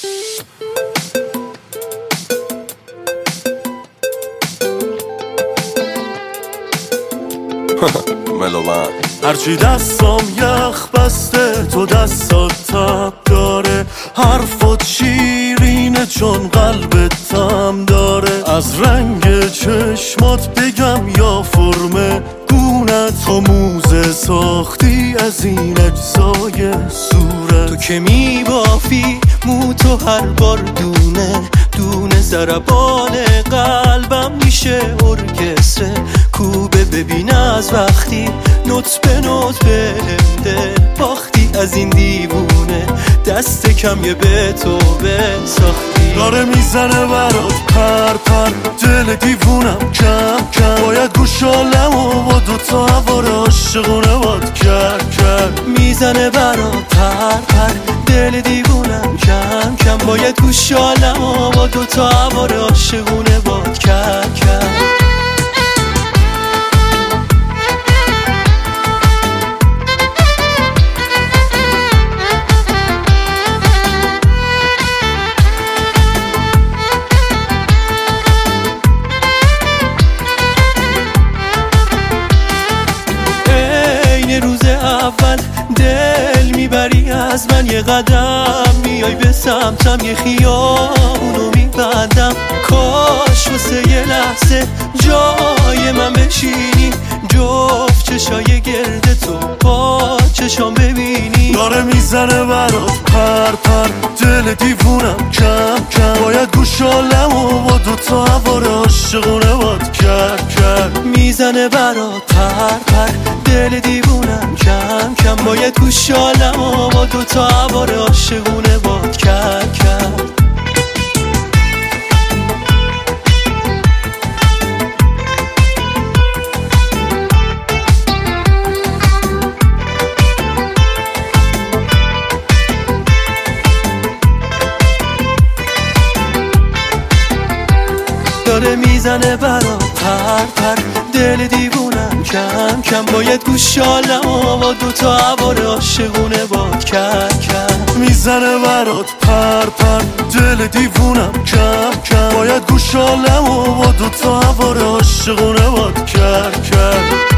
ملومن هرچی دستام یخ بسته تو دستات تب داره، حرفات شیرینه چون قلبت تم داره. از رنگ چشمات بگم یا فرم گونت، تا موزه ساختی از این اجزای صورت. تو که میبافی مو تو هر بار دونه دونه، ضربان قلبم میشه ارکستر کوبه. ببین از وقتی نوت به نوت به دل باختی از این دیوونه، دست کم یه به تو به ساختی. داره میزنه برات پر پر دل دیوونم کم کم، باید گوشالم و با دوتا هوار عاشقونه باد کرد کرد. میزنه برات پر پر دل دیوونم کم کم، باید گوشالم و با دوتا هوار عاشقونه باد کرد کرد. روز اول دل میبری از من یه قدم، میای به سمتم یه خیابونو میبندم. کاش واسه یه لحظه جای من بشینی، جفت چشای گرد تو با چشام ببینی. داره میزنه برات پر پر دل دیوونم کم کم، باید گوشالم و با دوتا هوار عاشقونه باد کرد کرد. میزنه برات پر پر دل دیوونم کم کم، باید گوشالم و با دوتا هوار عاشقونه باد کرد کرد. داره میزنه برات پر پر دل دیوونم کم کم، باید گوشالم و با دوتا هوار عاشقونه باد کرد کرد. میزنه برات پر پر دل دیوونم کم کم، باید گوشالم و با دوتا هوار عاشقونه باد کرد کرد.